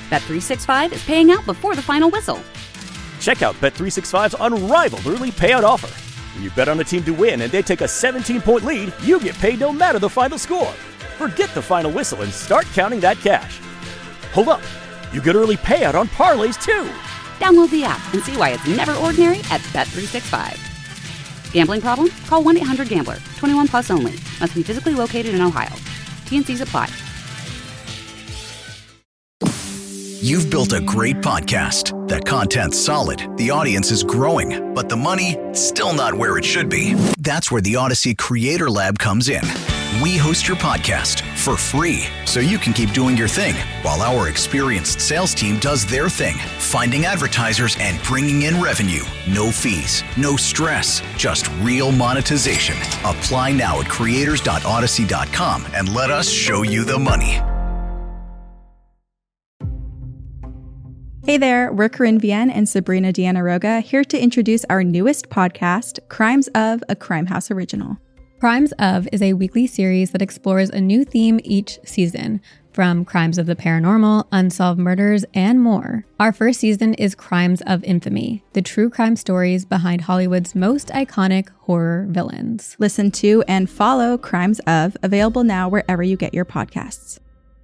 Bet365 is paying out before the final whistle. Check out Bet365's unrivaled early payout offer. When you bet on a team to win and they take a 17-point lead, you get paid no matter the final score. Forget the final whistle and start counting that cash. Hold up. You get early payout on parlays, too. Download the app and see why it's never ordinary at Bet365. Gambling problem? Call 1-800-GAMBLER. 21 plus only. Must be physically located in Ohio. T&Cs apply. You've built a great podcast. The content's solid, the audience is growing, but the money, still not where it should be. That's where the Odyssey Creator Lab comes in. We host your podcast for free, so you can keep doing your thing, while our experienced sales team does their thing, finding advertisers and bringing in revenue. No fees, no stress, just real monetization. Apply now at creators.odyssey.com and let us show you the money. Hey there, we're Corinne Vienne and Sabrina Deanna Roga, here to introduce our newest podcast, Crimes of, a Crime House original. Crimes of is a weekly series that explores a new theme each season, from crimes of the paranormal, unsolved murders, and more. Our first season is Crimes of Infamy, the true crime stories behind Hollywood's most iconic horror villains. Listen to and follow Crimes of, available now wherever you get your podcasts.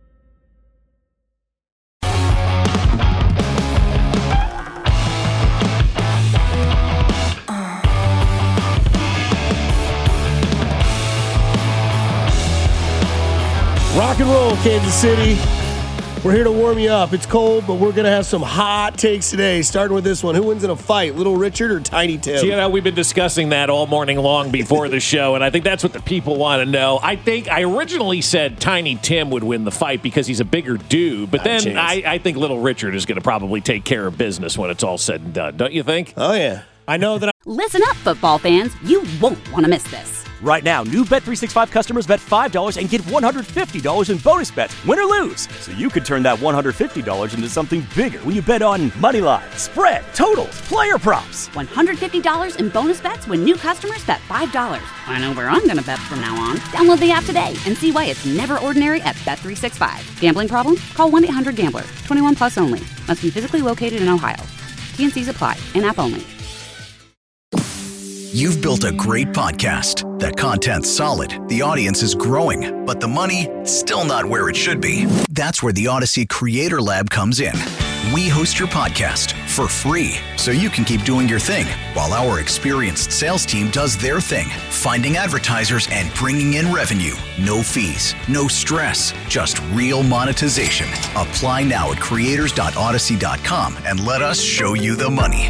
Rock and roll, Kansas City. We're here to warm you up. It's cold, but we're going to have some hot takes today, starting with this one. Who wins in a fight, Little Richard or Tiny Tim? So, you know, we've been discussing that all morning long before the show, and I think that's what the people want to know. I think I originally said Tiny Tim would win the fight because he's a bigger dude, but then I think Little Richard is going to probably take care of business when it's all said and done. Don't you think? Oh, yeah. I know that. Listen up, football fans. You won't want to miss this. Right now, new Bet365 customers bet $5 and get $150 in bonus bets, win or lose. So you could turn that $150 into something bigger when you bet on money line, spread, totals, player props. $150 in bonus bets when new customers bet $5. I know where I'm going to bet from now on. Download the app today and see why it's never ordinary at Bet365. Gambling problem? Call 1-800-GAMBLER. 21 plus only. Must be physically located in Ohio. T&Cs apply. In-app only. You've built a great podcast. The content's solid, the audience is growing, but the money, still not where it should be. That's where the Odyssey Creator Lab comes in. We host your podcast for free, so you can keep doing your thing, while our experienced sales team does their thing, finding advertisers and bringing in revenue. No fees, no stress, just real monetization. Apply now at creators.odyssey.com and let us show you the money.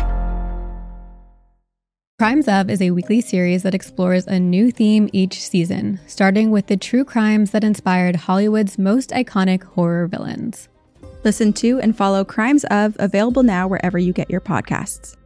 Crimes of is a weekly series that explores a new theme each season, starting with the true crimes that inspired Hollywood's most iconic horror villains. Listen to and follow Crimes of, available now wherever you get your podcasts.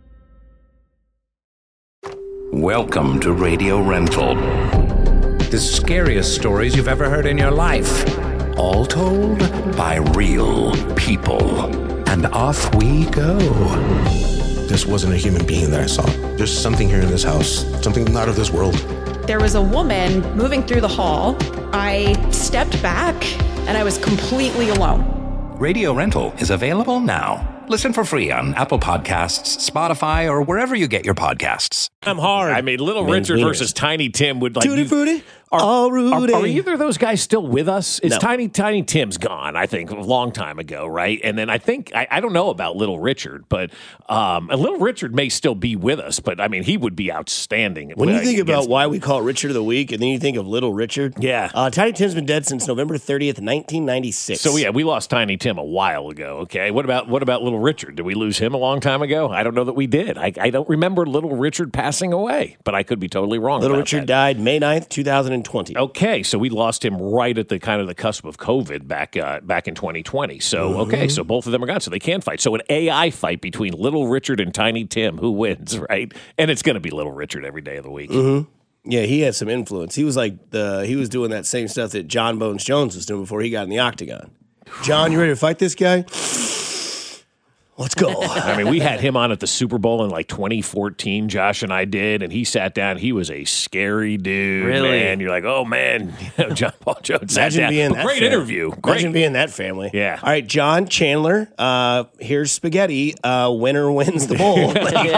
Welcome to Radio Rental. The scariest stories you've ever heard in your life. All told by real people. And off we go. This wasn't a human being that I saw. There's something here in this house, something not of this world. There was a woman moving through the hall. I stepped back and I was completely alone. Radio Rental is available now. Listen for free on Apple Podcasts, Spotify, or wherever you get your podcasts. I'm hard. I mean, Little Richard versus Tiny Tim would like... Tutti frutti? Are either of those guys still with us? It's No. Tiny Tim's gone, I think, a long time ago, right? And then I think, I don't know about Little Richard, but and Little Richard may still be with us, but I mean, he would be outstanding. When you think about why we call it Richard of the Week, and then you think of Little Richard. Yeah. Tiny Tim's been dead since November 30th, 1996. So, yeah, we lost Tiny Tim a while ago, okay? What about Little Richard? Did we lose him a long time ago? I don't know that we did. I don't remember Little Richard passing away, but I could be totally wrong Little about Richard that. died May 9th, 2020. Okay, so we lost him right at the kind of the cusp of COVID back in 2020. So, okay, so both of them are gone, so they can fight. So an AI fight between Little Richard and Tiny Tim, who wins, right? And it's going to be Little Richard every day of the week. Mm-hmm. Yeah, he had some influence. He was he was doing that same stuff that John Bones Jones was doing before he got in the octagon. John, you ready to fight this guy? Let's go. I mean, we had him on at the Super Bowl in like 2014. Josh and I did, and he sat down. He was a scary dude, man. You're like, oh, man. John Paul Jones sat down. Being that great interview. Imagine being that family. Yeah. All right, John Chandler, here's spaghetti. Winner wins the bowl.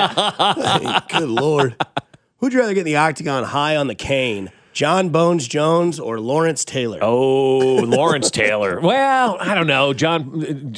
Good Lord. Who'd you rather get in the octagon high on the cane? John Bones Jones or Lawrence Taylor? Oh, Lawrence Taylor. Well, I don't know. John.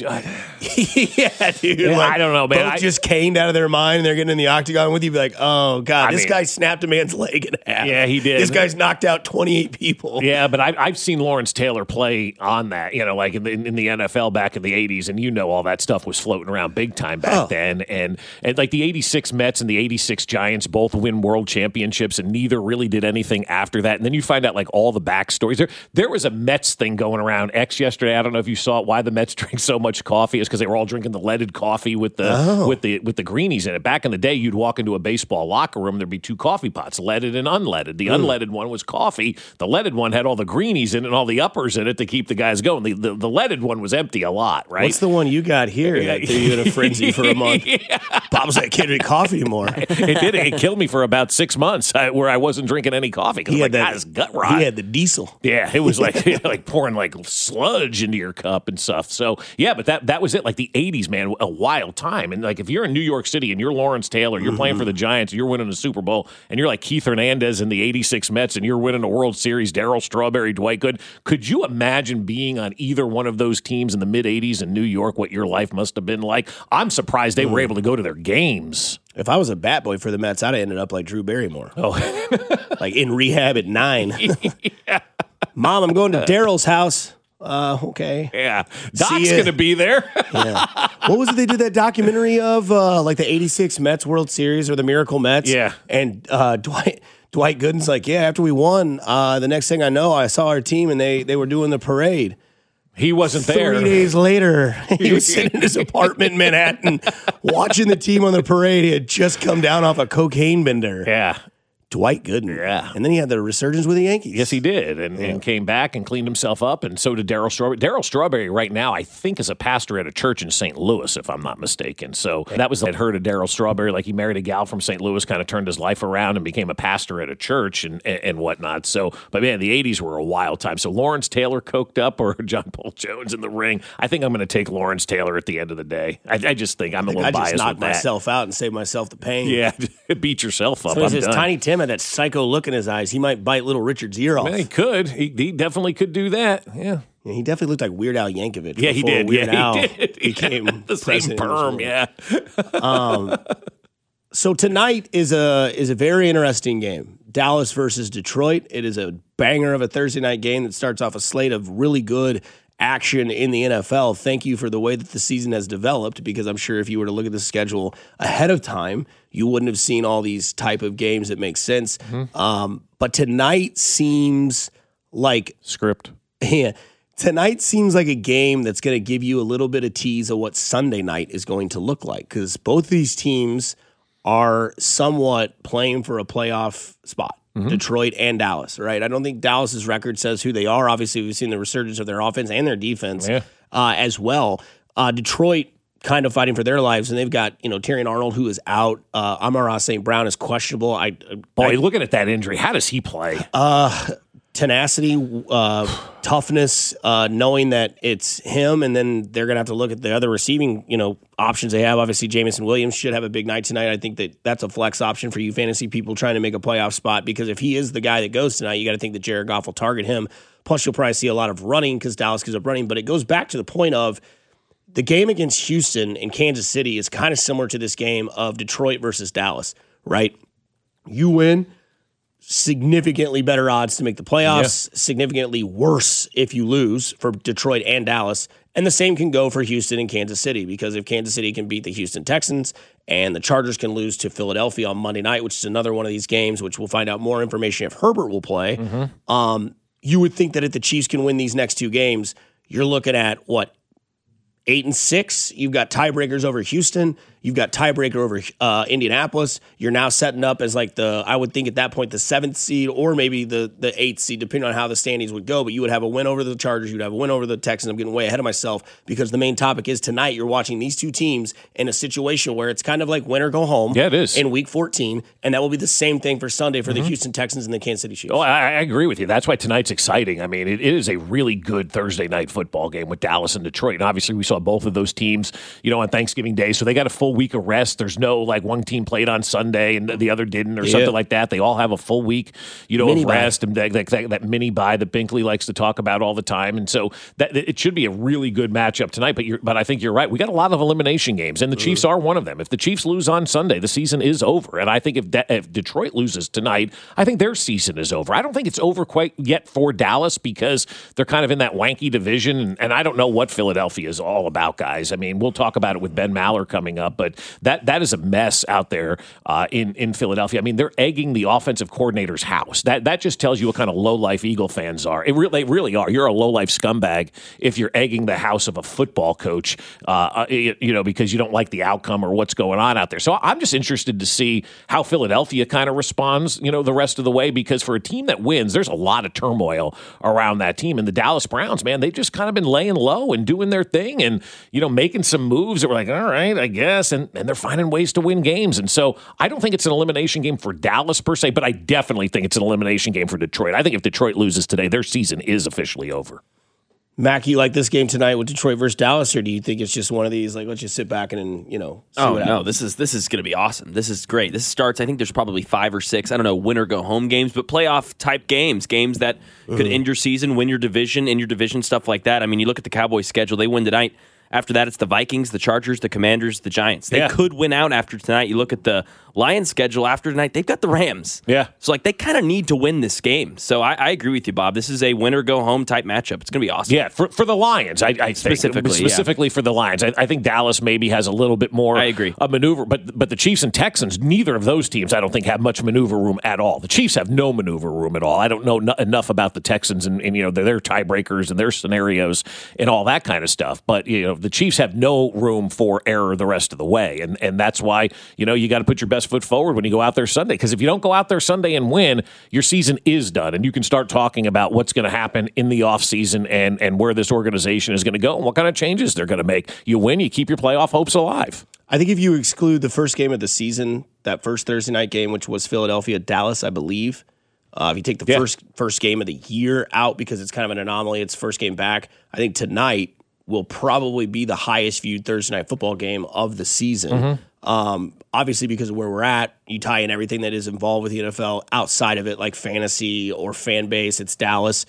Yeah, dude. Yeah, I don't know, man. Both just caned out of their mind and they're getting in the octagon with you. Be like, oh, God, this guy snapped a man's leg in half. Yeah, he did. This guy's knocked out 28 people. Yeah, but I've seen Lawrence Taylor play on that, like in the NFL back in the 80s, and all that stuff was floating around big time back then. And like the 86 Mets and the 86 Giants both win world championships, and neither really did anything after that. And then you find out like all the backstories. There was a Mets thing going around X yesterday. I don't know if you saw it. Why the Mets drink so much coffee is because they were all drinking the leaded coffee with the greenies in it. Back in the day, you'd walk into a baseball locker room, there'd be two coffee pots, leaded and unleaded. The unleaded one was coffee. The leaded one had all the greenies in it and all the uppers in it to keep the guys going. The leaded one was empty a lot, right? What's the one you got here that threw you in a frenzy for a month? Bob's like, can't drink coffee anymore. It did. It killed me for about 6 months where I wasn't drinking any coffee because his gut rot. He had the diesel. Yeah, it was like like pouring like sludge into your cup and stuff. So yeah, but that was it. Like the 80s, man, a wild time. And like if you're in New York City and you're Lawrence Taylor, you're playing for the Giants, you're winning a Super Bowl, and you're like Keith Hernandez in the 86 Mets and you're winning a World Series, Darryl Strawberry, Dwight Gooden. Could you imagine being on either one of those teams in the mid 80s in New York, what your life must have been like? I'm surprised they were able to go to their games. If I was a bat boy for the Mets, I'd have ended up like Drew Barrymore. Like in rehab at 9. Yeah. Mom, I'm going to Daryl's house. Okay. Yeah. Doc's going to be there. Yeah. What was it they did that documentary of, like the 86 Mets World Series or the Miracle Mets? Yeah. And Dwight Gooden's like, yeah, after we won, the next thing I know, I saw our team and they were doing the parade. He wasn't there. 3 days later, he was sitting in his apartment in Manhattan watching the team on the parade. He had just come down off a cocaine bender. Yeah. Dwight Gooden. Yeah. And then he had the resurgence with the Yankees. Yes, he did. And came back and cleaned himself up. And so did Darryl Strawberry. Darryl Strawberry right now, I think, is a pastor at a church in St. Louis, if I'm not mistaken. So that was, I'd heard of Darryl Strawberry. Like he married a gal from St. Louis, kind of turned his life around and became a pastor at a church and whatnot. So, but man, the 80s were a wild time. So Lawrence Taylor coked up or John Paul Jones in the ring. I think I'm going to take Lawrence Taylor at the end of the day. I just think I'm a little biased with that. I just knocked myself out and saved myself the pain. Yeah, beat yourself up. So I'm done. Tiny Tim had that psycho look in his eyes. He might bite Little Richard's ear off. Man, he could. He definitely could do that. Yeah. He definitely looked like Weird Al Yankovic. Yeah, he did. Weird Al he did. Became the same perm. Yeah. So tonight is a very interesting game. Dallas versus Detroit. It is a banger of a Thursday night game that starts off a slate of really good action in the NFL. Thank you for the way that the season has developed, because I'm sure if you were to look at the schedule ahead of time, you wouldn't have seen all these type of games that make sense. But tonight seems like script. Yeah. Tonight seems like a game that's going to give you a little bit of tease of what Sunday night is going to look like, because both these teams are somewhat playing for a playoff spot. Detroit and Dallas, right? I don't think Dallas's record says who they are. Obviously, we've seen the resurgence of their offense and their defense as well. Detroit kind of fighting for their lives, and they've got Terrion Arnold, who is out. Amon-Ra St. Brown is questionable. Looking at that injury, how does he play? Tenacity, toughness, knowing that it's him, and then they're going to have to look at the other receiving, options they have. Obviously, Jameson Williams should have a big night tonight. I think that's a flex option for you fantasy people trying to make a playoff spot, because if he is the guy that goes tonight, you got to think that Jared Goff will target him. Plus, you'll probably see a lot of running because Dallas gives up running, but it goes back to the point of the game against Houston and Kansas City is kind of similar to this game of Detroit versus Dallas, right? You win, significantly better odds to make the playoffs, significantly worse if you lose for Detroit and Dallas. And the same can go for Houston and Kansas City, because if Kansas City can beat the Houston Texans and the Chargers can lose to Philadelphia on Monday night, which is another one of these games, which we'll find out more information if Herbert will play, you would think that if the Chiefs can win these next two games, you're looking at, 8-6. You've got tiebreakers over Houston. You've got tiebreaker over Indianapolis. You're now setting up as like I would think at that point, the 7th seed or maybe the 8th seed, depending on how the standings would go. But you would have a win over the Chargers. You'd have a win over the Texans. I'm getting way ahead of myself because the main topic is tonight you're watching these two teams in a situation where it's kind of like win or go home. Yeah, it is. In Week 14. And that will be the same thing for Sunday for the Houston Texans and the Kansas City Chiefs. Oh, I agree with you. That's why tonight's exciting. I mean, it is a really good Thursday night football game with Dallas and Detroit. And obviously, we saw both of those teams, on Thanksgiving Day. So they got a full week of rest. There's no like one team played on Sunday and the other didn't or something like that. They all have a full week, of rest and that mini bye that Binkley likes to talk about all the time. And so that it should be a really good matchup tonight. But I think you're right. We got a lot of elimination games, and the Chiefs are one of them. If the Chiefs lose on Sunday, the season is over. And I think if Detroit loses tonight, I think their season is over. I don't think it's over quite yet for Dallas because they're kind of in that wanky division, and I don't know what Philadelphia is all about, guys. I mean, we'll talk about it with Ben Maller coming up, but that is a mess out there in Philadelphia. I mean, they're egging the offensive coordinator's house. That just tells you what kind of low-life Eagle fans are. They really are. You're a low-life scumbag if you're egging the house of a football coach, because you don't like the outcome or what's going on out there. So I'm just interested to see how Philadelphia kind of responds, the rest of the way, because for a team that wins, there's a lot of turmoil around that team. And the Dallas Browns, man, they've just kind of been laying low and doing their thing and, making some moves that were like, all right, I guess, and they're finding ways to win games. And so I don't think it's an elimination game for Dallas per se, but I definitely think it's an elimination game for Detroit. I think if Detroit loses today, their season is officially over. Mac, you like this game tonight with Detroit versus Dallas, or do you think it's just one of these, like, let's just sit back and, see what happens? This is going to be awesome. This is great. This starts, I think there's probably 5 or 6, I don't know, win or go home games, but playoff-type games that could end your season, win your division, stuff like that. I mean, you look at the Cowboys' schedule, they win tonight. After that, it's the Vikings, the Chargers, the Commanders, the Giants. They could win out after tonight. You look at the Lions' schedule after tonight, they've got the Rams. Yeah. So, they kind of need to win this game. So, I agree with you, Bob. This is a win-or-go-home type matchup. It's going to be awesome. Yeah, for the Lions, I think. Specifically for the Lions. I think Dallas maybe has a little bit more a maneuver. But the Chiefs and Texans, neither of those teams, I don't think, have much maneuver room at all. The Chiefs have no maneuver room at all. I don't know enough about the Texans and their tiebreakers and their scenarios and all that kind of stuff. But, the Chiefs have no room for error the rest of the way. And that's why, you got to put your best foot forward when you go out there Sunday. Because if you don't go out there Sunday and win, your season is done. And you can start talking about what's going to happen in the offseason and where this organization is going to go and what kind of changes they're going to make. You win, you keep your playoff hopes alive. I think if you exclude the first game of the season, that first Thursday night game, which was Philadelphia-Dallas, I believe, if you take the first game of the year out because it's kind of an anomaly, it's first game back, I think tonight will probably be the highest viewed Thursday night football game of the season. Obviously, because of where we're at, you tie in everything that is involved with the NFL outside of it, like fantasy or fan base. It's Dallas.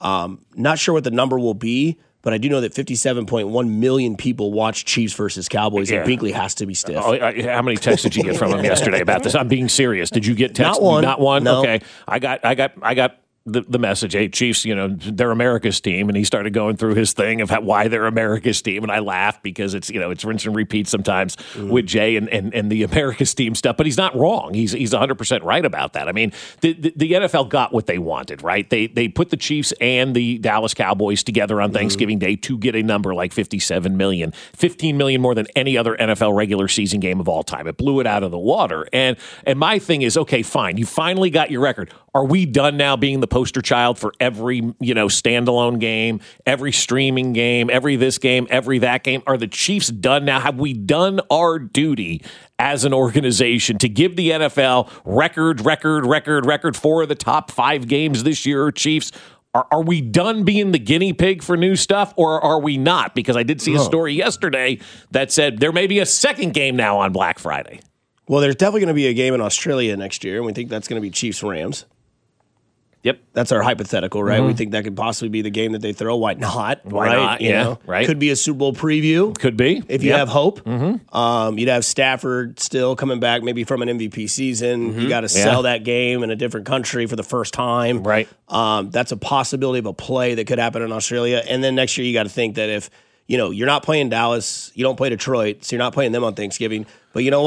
Not sure what the number will be, but I do know that 57.1 million people watch Chiefs versus Cowboys, and Binkley has to be stiff. How many texts did you get from him yesterday about this? I'm being serious. Did you get texts? Not one. No. Okay. I got the message, hey, Chiefs, they're America's team, and he started going through his thing of why they're America's team, and I laughed because it's it's rinse and repeat sometimes with Jay and the America's team stuff, but he's not wrong. He's 100% right about that. I mean, the NFL got what they wanted, right? They put the Chiefs and the Dallas Cowboys together on Thanksgiving Day to get a number like 57 million, 15 million more than any other NFL regular season game of all time. It blew it out of the water, and my thing is, okay, fine, you finally got your record. Are we done now being the poster child for every, standalone game, every streaming game, every this game, every that game? Are the Chiefs done now? Have we done our duty as an organization to give the NFL record 4 of the top 5 games this year, Chiefs? Are we done being the guinea pig for new stuff, or are we not? Because I did see a story yesterday that said there may be a second game now on Black Friday. Well, there's definitely going to be a game in Australia next year, and we think that's going to be Chiefs-Rams. Yep. That's our hypothetical, right? We think that could possibly be the game that they throw. Why not? Why not? Right. Could be a Super Bowl preview. Could be. If you have hope. You'd have Stafford still coming back maybe from an MVP season. You got to sell that game in a different country for the first time. Right. That's a possibility of a play that could happen in Australia. And then next year you got to think that if, you're not playing Dallas, you don't play Detroit, so you're not playing them on Thanksgiving. But you know what?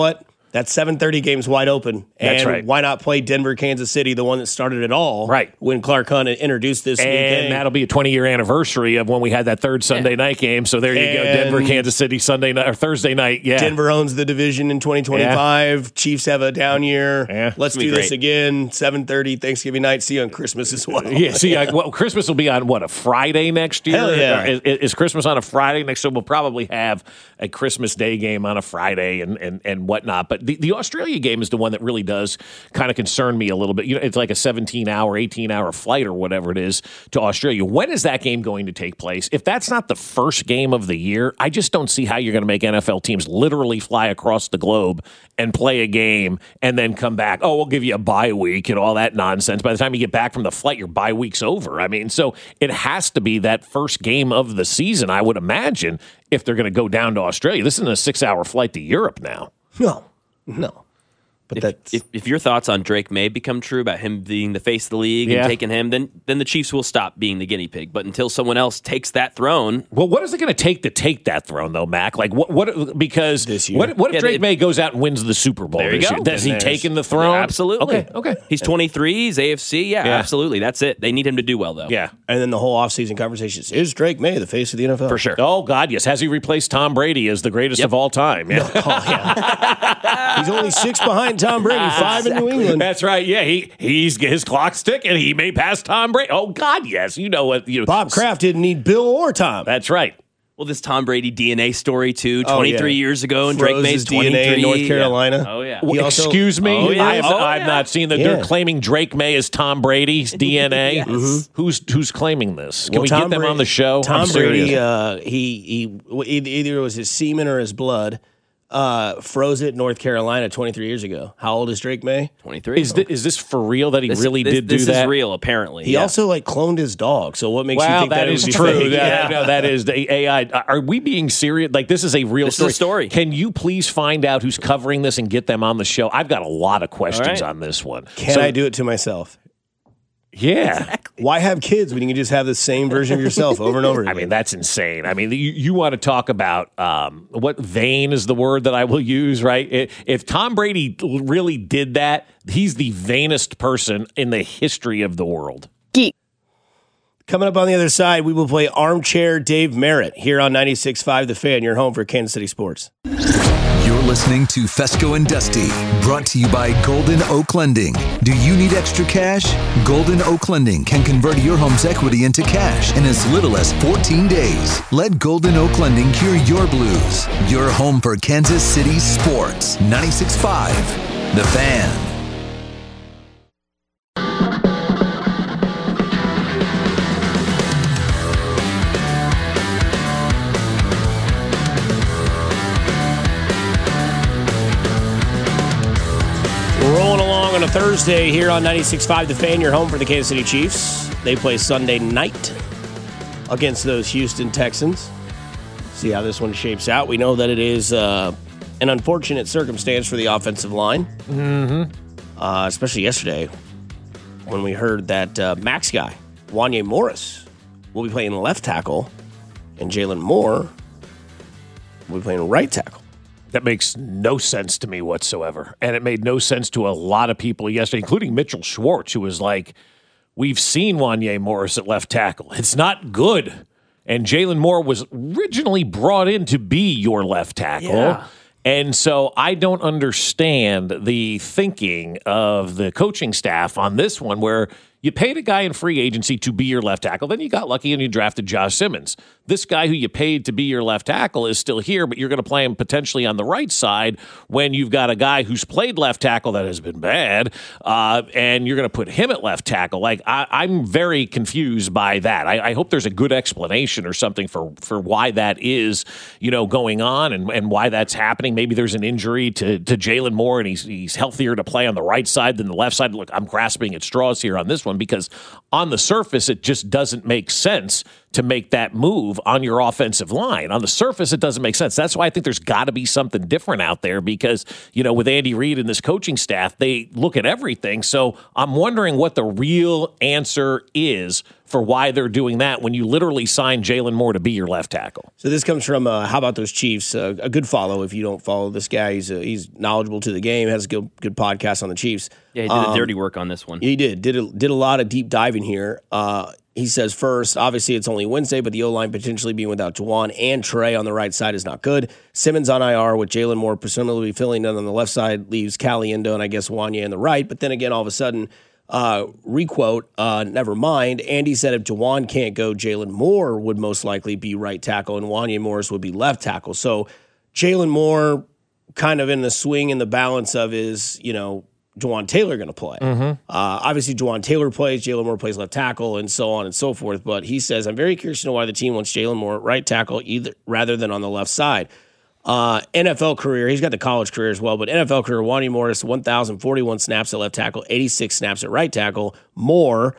That 7:30 game's wide open. That's and right. Why not play Denver, Kansas City, the one that started it all? Right. When Clark Hunt introduced this new game. And that'll be a 20-year anniversary of when we had that third Sunday night game. So there you go. Denver, Kansas City, Sunday night or Thursday night. Yeah. Denver owns the division in 2025. Yeah. Chiefs have a down year. Yeah. Let's do this again. 7:30 Thanksgiving night. See you on Christmas as well. Yeah. See, Christmas will be on a Friday next year. Hell yeah. Is Christmas on a Friday next year? We'll probably have a Christmas Day game on a Friday and whatnot. But the Australia game is the one that really does kind of concern me a little bit. It's like a 17-hour, 18-hour flight or whatever it is to Australia. When is that game going to take place? If that's not the first game of the year, I just don't see how you're going to make NFL teams literally fly across the globe and play a game and then come back. Oh, we'll give you a bye week and all that nonsense. By the time you get back from the flight, your bye week's over. I mean, so it has to be that first game of the season, I would imagine, if they're going to go down to Australia. This isn't a 6-hour flight to Europe now. No. But if your thoughts on Drake May become true about him being the face of the league and taking him, then the Chiefs will stop being the guinea pig. But until someone else takes that throne, well, what is it going to take that throne, though, Mac? Like what? Because this year. What if Drake May goes out and wins the Super Bowl there you this go. year? Has he taken the throne? Yeah, absolutely. Okay. He's 23. He's AFC. Yeah, absolutely. That's it. They need him to do well, though. Yeah. And then the whole offseason conversation is Drake May the face of the NFL? For sure. Oh, God, yes. Has he replaced Tom Brady as the greatest of all time? Yeah. He's only 6 behind Tom Brady, 5 in New England. That's right. Yeah, his clock's ticking. He may pass Tom Brady. Oh, God, yes. You know what? Bob Kraft didn't need Bill or Tom. That's right. Well, this Tom Brady DNA story, too, 23 years ago, and Drake May's 23. DNA in North Carolina. Oh, yeah. Excuse me? Oh, yeah. I've not seen that. They're claiming Drake May is Tom Brady's DNA. Yes. Mm-hmm. Who's claiming this? Can we get them on the show? Tom Brady, he either it was his semen or his blood, froze it in North Carolina 23 years ago. How old is Drake May? 23. Is this for real that he really did do that? This is real, apparently. He also cloned his dog. So what makes you think that is true? That is the AI. Are we being serious? Like, this is a real story. This is a story. Can you please find out who's covering this and get them on the show? I've got a lot of questions on this one. Can I do it to myself? Yeah. Exactly. Why have kids when you can just have the same version of yourself over and over again? I mean, that's insane. I mean, you want to talk about what vain is the word that I will use, right? If Tom Brady really did that, he's the vainest person in the history of the world. Coming up on the other side, we will play Armchair Dave Merritt here on 96.5 The Fan, your home for Kansas City sports. You're listening to Fesco and Dusty, brought to you by Golden Oak Lending. Do you need extra cash? Golden Oak Lending can convert your home's equity into cash in as little as 14 days. Let Golden Oak Lending cure your blues. Your home for Kansas City sports. 96.5 The Fan. Rolling along on a Thursday here on 96.5 The Fan, your home for the Kansas City Chiefs. They play Sunday night against those Houston Texans. See how this one shapes out. We know that it is an unfortunate circumstance for the offensive line. Especially yesterday when we heard that Max guy, Wanya Morris, will be playing left tackle and Jalen Moore will be playing right tackle. That makes no sense to me whatsoever. And it made no sense to a lot of people yesterday, including Mitchell Schwartz, who was like, we've seen Wanya Morris at left tackle. It's not good. And Jalen Moore was originally brought in to be your left tackle. Yeah. And so I don't understand the thinking of the coaching staff on this one, where you paid a guy in free agency to be your left tackle. Then you got lucky and you drafted Josh Simmons. This guy who you paid to be your left tackle is still here, but you're going to play him potentially on the right side when you've got a guy who's played left tackle that has been bad, and you're going to put him at left tackle. Like, I'm very confused by that. I hope there's a good explanation or something for why that is, going on and why that's happening. Maybe there's an injury to Jalen Moore and he's healthier to play on the right side than the left side. Look, I'm grasping at straws here on this one because on the surface, it just doesn't make sense to make that move on your offensive line. On the surface, it doesn't make sense. That's why I think there's got to be something different out there because, with Andy Reid and this coaching staff, they look at everything. So I'm wondering what the real answer is for why they're doing that when you literally signed Jalen Moore to be your left tackle. So this comes from How About Those Chiefs? A good follow if you don't follow this guy. He's knowledgeable to the game, has a good podcast on the Chiefs. Yeah, he did the dirty work on this one. He did a lot of deep diving here. He says, first, obviously it's only Wednesday, but the O-line potentially being without Juwan and Trey on the right side is not good. Simmons on IR with Jalen Moore presumably filling in on the left side leaves Caliendo and I guess Wanya on the right. But then again, all of a sudden, requote, never mind. Andy said if Juwan can't go, Jalen Moore would most likely be right tackle and Wanya Morris would be left tackle. So Jalen Moore kind of in the swing and the balance of is, Juwan Taylor going to play. Obviously, Juwan Taylor plays, Jalen Moore plays left tackle, and so on and so forth. But he says, I'm very curious to know why the team wants Jalen Moore right tackle rather than on the left side. NFL career, he's got the college career as well, but NFL career, Wanya Morris, 1,041 snaps at left tackle, 86 snaps at right tackle. Moore,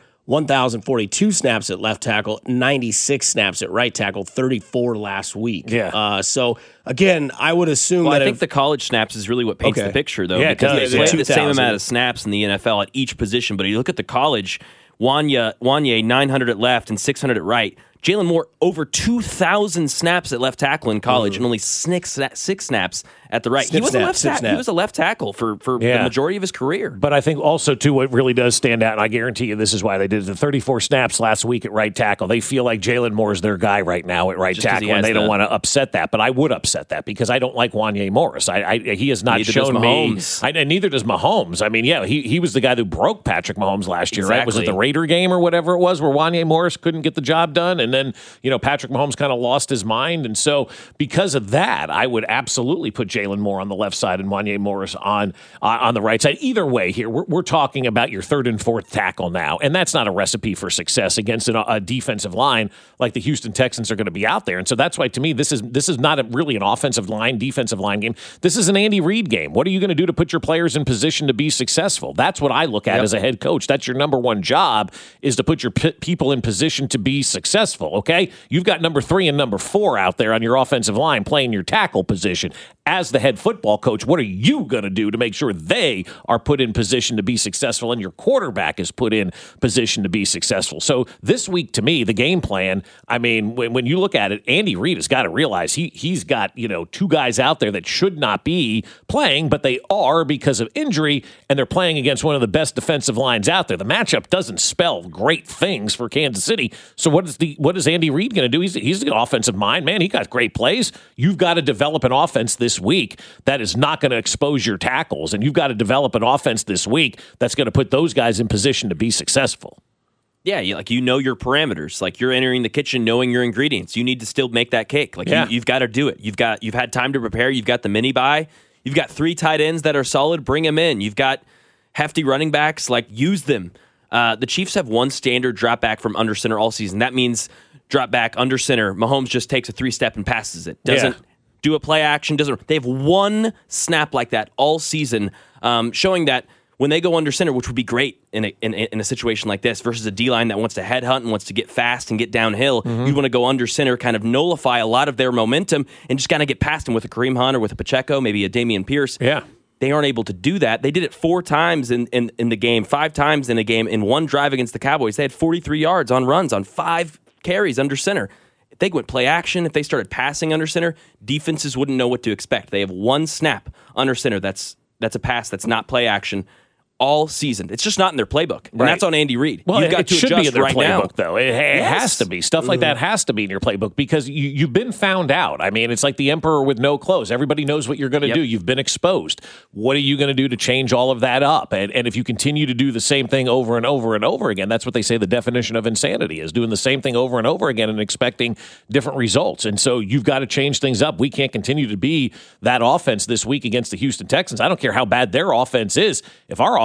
1,042 snaps at left tackle, 96 snaps at right tackle, 34 last week. Yeah. So, again, I would assume I that think the college snaps is really what paints the picture, though, Yeah, because they play the same 2,000. amount of snaps in the NFL at each position. But if you look at the college, Wanya 900 at left and 600 at right. Jalen Moore, over 2,000 snaps at left tackle in college and only six snaps at the right. He was a left tackle for the majority of his career. But I think also, too, what really does stand out, and I guarantee you this is why they did the 34 snaps last week at right tackle. They feel like Jalen Moore is their guy right now at right tackle, and they don't want to upset that. But I would upset that because I don't like Wanya Morris. He has not shown me. And neither does Mahomes. I mean, he was the guy who broke Patrick Mahomes last year, right? Was it the Raider game or whatever it was where Wanya Morris couldn't get the job done? And then, Patrick Mahomes kind of lost his mind. And so because of that, I would absolutely put Jalen Moore on the left side and Wanya Morris on the right side. Either way here, we're talking about your third and fourth tackle now. And that's not a recipe for success against a defensive line like the Houston Texans are going to be out there. And so that's why, to me, this is not really an offensive line, defensive line game. This is an Andy Reid game. What are you going to do to put your players in position to be successful? That's what I look at as a head coach. That's your number one job, is to put your people in position to be successful. Okay, you've got number 3 and number 4 out there on your offensive line playing your tackle position. As the head football coach, what are you going to do to make sure they are put in position to be successful and your quarterback is put in position to be successful? So this week, to me, the game plan, I mean, when you look at it, Andy Reid has got to realize he's got 2 guys out there that should not be playing, but they are because of injury, and they're playing against one of the best defensive lines out there. The matchup doesn't spell great things for Kansas City. So what is Andy Reid going to do? He's an offensive mind, man. He got great plays. You've got to develop an offense this week that is not going to expose your tackles, and you've got to develop an offense this week that's going to put those guys in position to be successful. Yeah, your parameters. Like, you're entering the kitchen knowing your ingredients. You need to still make that cake. You've got to do it. You've had time to prepare. You've got the mini buy. You've got 3 tight ends that are solid. Bring them in. You've got hefty running backs. Use them. The Chiefs have one standard drop back from under center all season. That means drop back under center. Mahomes just takes a 3-step and passes it. Doesn't do a play action. They have one snap like that all season, showing that when they go under center, which would be great in a situation like this, versus a D-line that wants to headhunt and wants to get fast and get downhill, you want to go under center, kind of nullify a lot of their momentum and just kind of get past them with a Kareem Hunt or with a Pacheco, maybe a Dameon Pierce. Yeah. They aren't able to do that. They did it 4 times in the game, 5 times in a game. In one drive against the Cowboys, they had 43 yards on runs on 5 carries under center. If they went play action, if they started passing under center, defenses wouldn't know what to expect. They have one snap under center that's a pass that's not play action all season. It's just not in their playbook. And that's on Andy Reid. Well, You've got to should adjust be in their right playbook, now. though. It has to be. Stuff like that has to be in your playbook because you've been found out. I mean, it's like the emperor with no clothes. Everybody knows what you're going to do. You've been exposed. What are you going to do to change all of that up? And if you continue to do the same thing over and over and over again, that's what they say the definition of insanity is, doing the same thing over and over again and expecting different results. And so you've got to change things up. We can't continue to be that offense this week against the Houston Texans. I don't care how bad their offense is. If our offense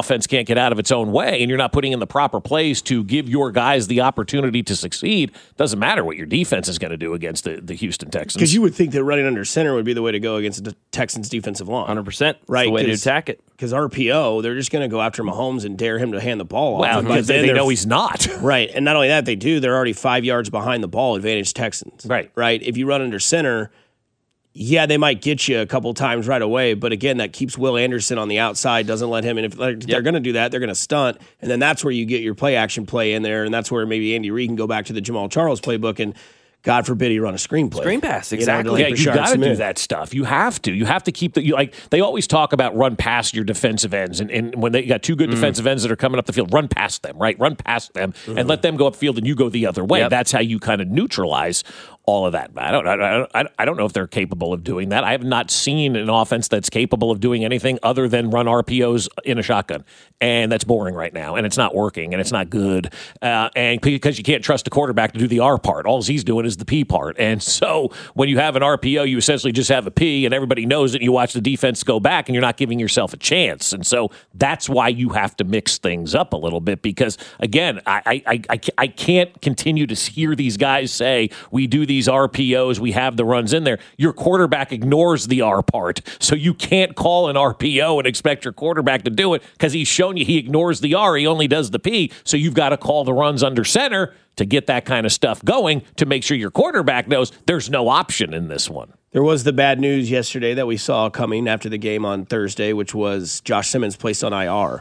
offense can't get out of its own way and you're not putting in the proper plays to give your guys the opportunity to succeed, doesn't matter what your defense is going to do against the Houston Texans. Because you would think that running under center would be the way to go against the Texans' defensive line. 100%. Right. The way to attack it. Because RPO, they're just going to go after Mahomes and dare him to hand the ball off. Well, because they know he's not. Right. And not only that, they do. They're already 5 yards behind the ball, advantage Texans. Right. Right. If you run under center, yeah, they might get you a couple times right away. But again, that keeps Will Anderson on the outside, doesn't let him. And if they're going to do that, they're going to stunt. And then that's where you get your play action play in there. And that's where maybe Andy Reid can go back to the Jamal Charles playbook and God forbid he run a screenplay. Screen pass, exactly. You got to do that stuff. You have to. You have to keep they always talk about run past your defensive ends, and when they got two good defensive ends that are coming up the field, run past them, right? Run past them and let them go upfield, and you go the other way. Yep. That's how you kind of neutralize all of that. I don't know if they're capable of doing that. I have not seen an offense that's capable of doing anything other than run RPOs in a shotgun, and that's boring right now, and it's not working, and it's not good, and because you can't trust the quarterback to do the R part. All he's doing is the P part, and so when you have an RPO, you essentially just have a P, and everybody knows it, and you watch the defense go back, and you're not giving yourself a chance, and so that's why you have to mix things up a little bit, because, again, I can't continue to hear these guys say, we do these RPOs, we have the runs in there. Your quarterback ignores the R part, so you can't call an RPO and expect your quarterback to do it because he's shown you he ignores the R, he only does the P, so you've got to call the runs under center to get that kind of stuff going to make sure your quarterback knows there's no option in this one. There was the bad news yesterday that we saw coming after the game on Thursday, which was Josh Simmons placed on IR.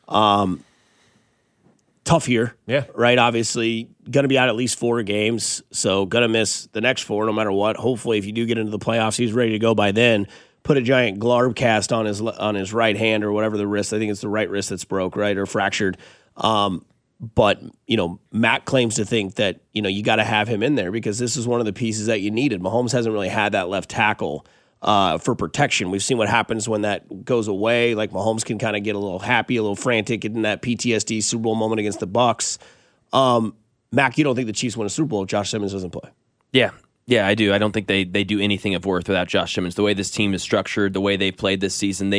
Tough year, right? Obviously, going to be out at least 4 games, so going to miss the next 4 no matter what. Hopefully, if you do get into the playoffs, he's ready to go by then. Put a giant Glarb cast on his right hand or whatever the wrist. I think it's the right wrist that's broke, right, or fractured. But, Matt claims to think that, you got to have him in there because this is one of the pieces that you needed. Mahomes hasn't really had that left tackle for protection. We've seen what happens when that goes away. Like Mahomes can kind of get a little happy, a little frantic in that PTSD Super Bowl moment against the Bucs. Mac, you don't think the Chiefs win a Super Bowl if Josh Simmons doesn't play? Yeah, I do. I don't think they do anything of worth without Josh Simmons. The way this team is structured, the way they've played this season,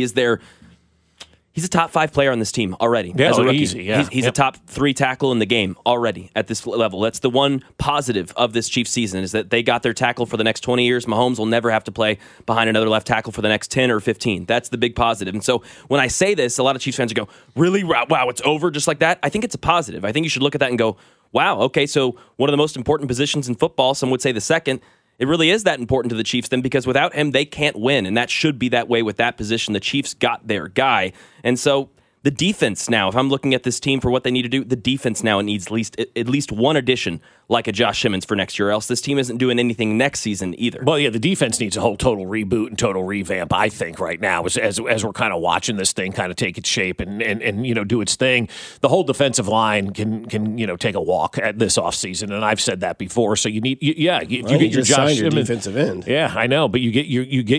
he's a top 5 player on this team already. Yeah, as a rookie. easy. Yeah. He's a top 3 tackle in the game already at this level. That's the one positive of this Chiefs season is that they got their tackle for the next 20 years. Mahomes will never have to play behind another left tackle for the next 10 or 15. That's the big positive. And so when I say this, a lot of Chiefs fans go, really? Wow, it's over just like that? I think it's a positive. I think you should look at that and go, wow, okay, so one of the most important positions in football, some would say the second, it really is that important to the Chiefs then because without him, they can't win, and that should be that way with that position. The Chiefs got their guy, and so the defense now, if I'm looking at this team for what they need to do, the defense now needs at least one addition like a Josh Simmons for next year, else this team isn't doing anything next season either. Well, yeah, the defense needs a whole total reboot and total revamp, I think, right now, as we're kind of watching this thing kind of take its shape and do its thing. The whole defensive line can take a walk at this offseason, and I've said that before. So you need, you get your Josh Simmons defensive end. Yeah, I know, but you get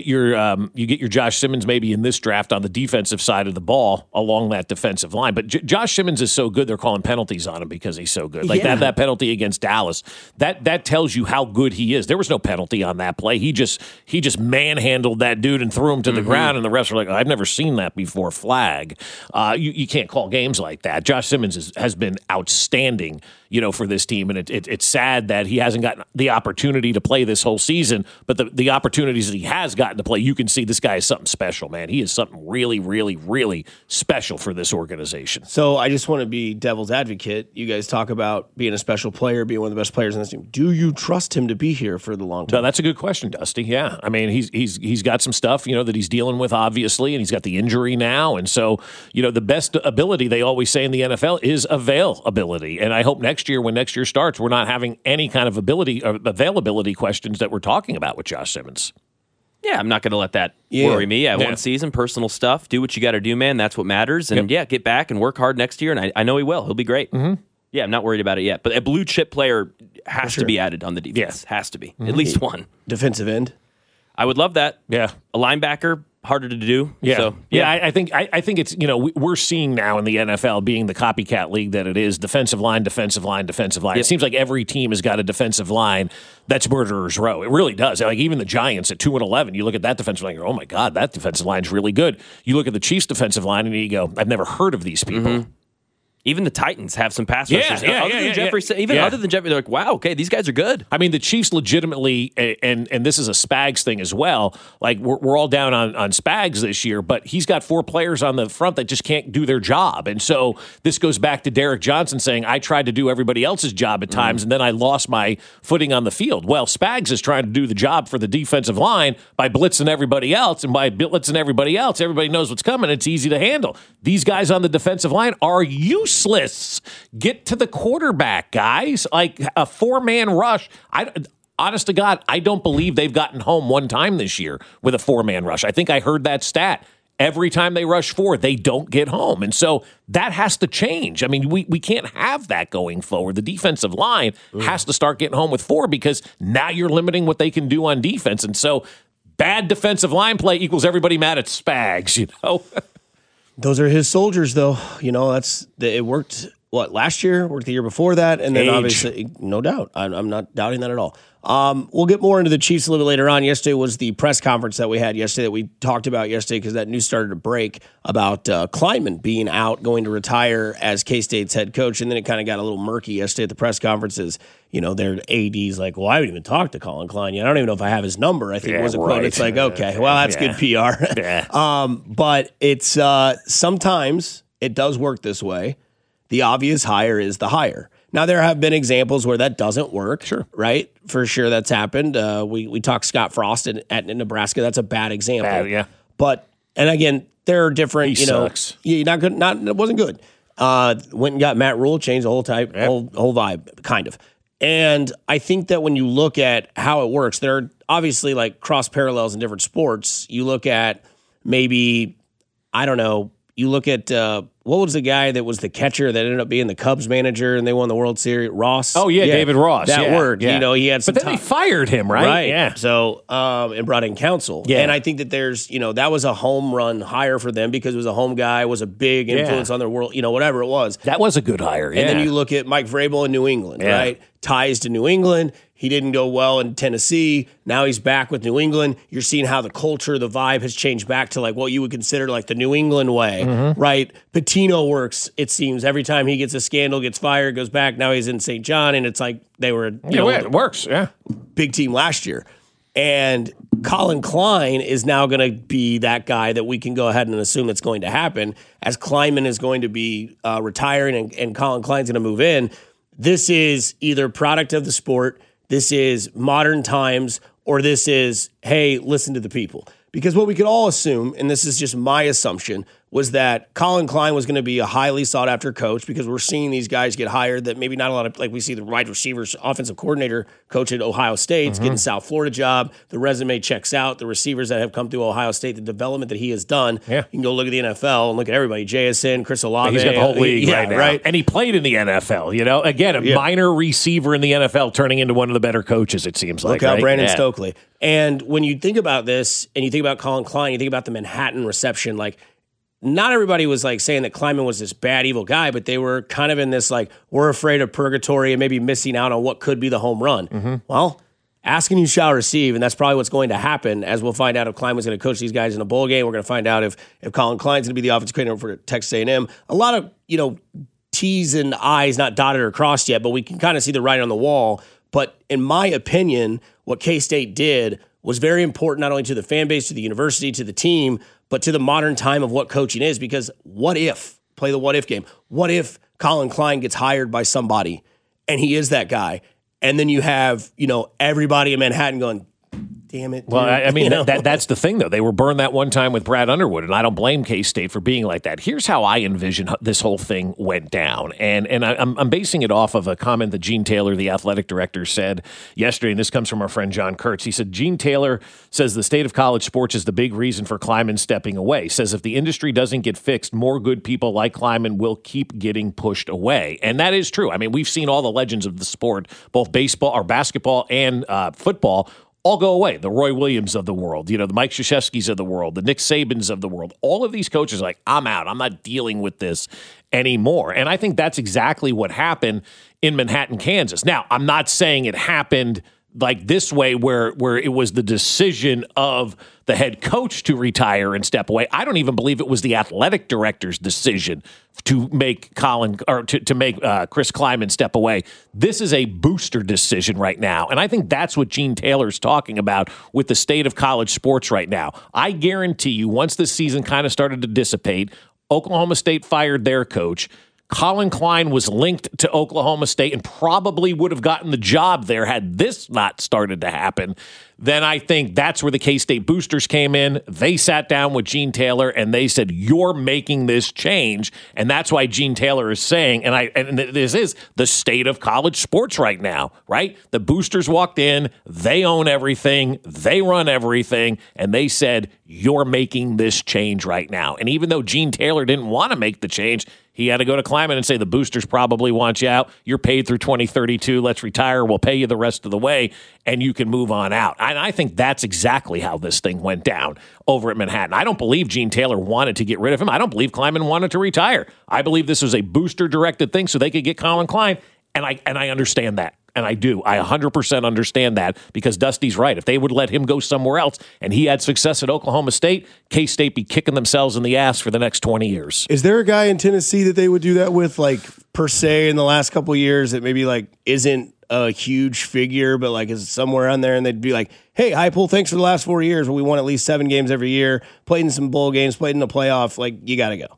your Josh Simmons maybe in this draft on the defensive side of the ball along that defensive line. But Josh Simmons is so good, they're calling penalties on him because he's so good. Like that penalty against Dallas. That tells you how good he is. There was no penalty on that play. He just manhandled that dude and threw him to the ground, and the refs were like, I've never seen that before. Flag. You can't call games like that. Josh Simmons has been outstanding, for this team, and it's sad that he hasn't gotten the opportunity to play this whole season, but the opportunities that he has gotten to play, you can see this guy is something special, man. He is something really, really, really special for this organization. So I just want to be devil's advocate. You guys talk about being a special player, being one of the best players in this team. Do you trust him to be here for the long term? No, that's a good question, Dusty. Yeah. I mean, he's got some stuff, that he's dealing with, obviously, and he's got the injury now. And so, the best ability, they always say in the NFL, is availability. And I hope when next year starts, we're not having any kind of availability questions that we're talking about with Josh Simmons. Yeah, I'm not going to let that worry me. One season, personal stuff. Do what you got to do, man. That's what matters. And get back and work hard next year. And I know he will. He'll be great. Mm-hmm. Yeah, I'm not worried about it yet. But a blue chip player has to be added on the defense. Has to be. Mm-hmm. At least one. Defensive end. I would love that. Yeah. A linebacker, harder to do. Yeah, so, I think it's we're seeing now in the NFL being the copycat league that it is, defensive line. Yep. It seems like every team has got a defensive line that's murderer's row. It really does. Like even the Giants at 2-11, you look at that defensive line, you go, oh my God, that defensive line's really good. You look at the Chiefs defensive line and you go, I've never heard of these people. Mm-hmm. Even the Titans have some pass rushers. Other than Jeffrey, they're like, wow, okay, these guys are good. I mean, the Chiefs legitimately, and this is a Spags thing as well, like we're all down on Spags this year, but he's got 4 players on the front that just can't do their job. And so this goes back to Derek Johnson saying, I tried to do everybody else's job at times, and then I lost my footing on the field. Well, Spags is trying to do the job for the defensive line by blitzing everybody else, and by blitzing everybody else, everybody knows what's coming. It's easy to handle. These guys on the defensive line are useless. Get to the quarterback, guys. Like a 4-man rush. Honest to God, I don't believe they've gotten home one time this year with a 4-man rush. I think I heard that stat. Every time they rush 4, they don't get home. And so that has to change. I mean, we can't have that going forward. The defensive line has to start getting home with 4 because now you're limiting what they can do on defense. And so bad defensive line play equals everybody mad at Spags, Those are his soldiers, though. It worked, last year, worked the year before that, and then obviously, no doubt. I'm not doubting that at all. We'll get more into the Chiefs a little bit later on. Yesterday was the press conference that we had yesterday that we talked about yesterday because that news started to break about Klieman being out, going to retire as K-State's head coach, and then it kind of got a little murky yesterday at the press conferences. Their AD's like, well, I haven't even talked to Colin Klein yet. I don't even know if I have his number. I think was a quote. It's like, okay, well, that's good PR. But it's sometimes it does work this way. The obvious hire is the hire. Now, there have been examples where that doesn't work. Sure. Right? For sure that's happened. We talked Scott Frost at Nebraska. That's a bad example. Yeah. But, and again, there are different, he sucks. Not good. It wasn't good. Went and got Matt Rule, changed the whole type, whole vibe, kind of. And I think that when you look at how it works, there are obviously like cross parallels in different sports. You look at maybe, I don't know, you look at what was the guy that was the catcher that ended up being the Cubs manager and they won the World Series? Ross? Oh, yeah. David Ross. That word. Yeah. He had some But then they fired him, right? Yeah. So, and brought in counsel. Yeah. And I think that there's, that was a home run hire for them because it was a home guy, was a big influence on their world, whatever it was. That was a good hire, And then you look at Mike Vrabel in New England, right? Ties to New England. He didn't go well in Tennessee. Now he's back with New England. You're seeing how the culture, the vibe has changed back to like what you would consider like the New England way, right? Patino works, it seems. Every time he gets a scandal, gets fired, goes back. Now he's in St. John, and it's like they were, it works, big team last year. And Colin Klein is now going to be that guy that we can go ahead and assume that's going to happen as Klieman is going to be retiring and Colin Klein's going to move in. This is either product of the sport, this is modern times, or this is, hey, listen to the people. Because what we could all assume, and this is just my assumption, was that Colin Klein was going to be a highly sought-after coach because we're seeing these guys get hired that maybe not a lot of, like we see the wide receivers, offensive coordinator coach at Ohio State, getting South Florida job. The resume checks out. The receivers that have come through Ohio State, the development that he has done. Yeah. You can go look at the NFL and look at everybody. JSN, Chris Olave. He's got the whole league right now. Right? And he played in the NFL, Again, a minor receiver in the NFL turning into one of the better coaches, it seems like. Look out, Brandon Stokely. And when you think about this and you think about Colin Klein, you think about the Manhattan reception, like, not everybody was like saying that Klieman was this bad, evil guy, but they were kind of in this like, we're afraid of purgatory and maybe missing out on what could be the home run. Well, asking you shall receive, and that's probably what's going to happen as we'll find out if Klieman's going to coach these guys in a bowl game. We're going to find out if Colin Klein's going to be the offensive coordinator for Texas A&M. A lot of, T's and I's not dotted or crossed yet, but we can kind of see the writing on the wall. But in my opinion, what K-State did was very important not only to the fan base, to the university, to the team, but to the modern time of what coaching is. Because what if, play the what if game, what if Colin Klein gets hired by somebody and he is that guy? And then you have, everybody in Manhattan going, damn it. Well, I mean, that's the thing, though. They were burned that one time with Brad Underwood, and I don't blame K-State for being like that. Here's how I envision this whole thing went down, and I'm basing it off of a comment that Gene Taylor, the athletic director, said yesterday, and this comes from our friend John Kurtz. He said, Gene Taylor says the state of college sports is the big reason for Klieman stepping away. Says if the industry doesn't get fixed, more good people like Klieman will keep getting pushed away. And that is true. I mean, we've seen all the legends of the sport, both baseball or basketball and football, all go away. The Roy Williams of the world, the Mike Krzyzewskis of the world, the Nick Sabans of the world. All of these coaches are like, I'm out. I'm not dealing with this anymore. And I think that's exactly what happened in Manhattan, Kansas. Now, I'm not saying it happened like this way where it was the decision of the head coach to retire and step away. I don't even believe it was the athletic director's decision to make to make Chris Kleiman step away. This is a booster decision right now. And I think that's what Gene Taylor's talking about with the state of college sports right now. I guarantee you, once the season kind of started to dissipate, Oklahoma State fired their coach. Colin Klein was linked to Oklahoma State and probably would have gotten the job there had this not started to happen. Then I think that's where the K-State boosters came in. They sat down with Gene Taylor and they said, you're making this change. And that's why Gene Taylor is saying, and this is the state of college sports right now, right? The boosters walked in, they own everything, they run everything, and they said, you're making this change right now. And even though Gene Taylor didn't want to make the change, he had to go to Kleiman and say, the boosters probably want you out. You're paid through 2032. Let's retire. We'll pay you the rest of the way, and you can move on out. And I think that's exactly how this thing went down over at Manhattan. I don't believe Gene Taylor wanted to get rid of him. I don't believe Kleiman wanted to retire. I believe this was a booster-directed thing so they could get Colin Klein, and I understand that. And I do. I 100% understand that because Dusty's right. If they would let him go somewhere else and he had success at Oklahoma State, K-State be kicking themselves in the ass for the next 20 years. Is there a guy in Tennessee that they would do that with, like, per se, in the last couple of years that maybe, like, isn't a huge figure, but, like, is somewhere on there and they'd be like, hey, Heupel, thanks for the last 4 years where we won at least 7 games every year, played in some bowl games, played in the playoff. Like, you got to go.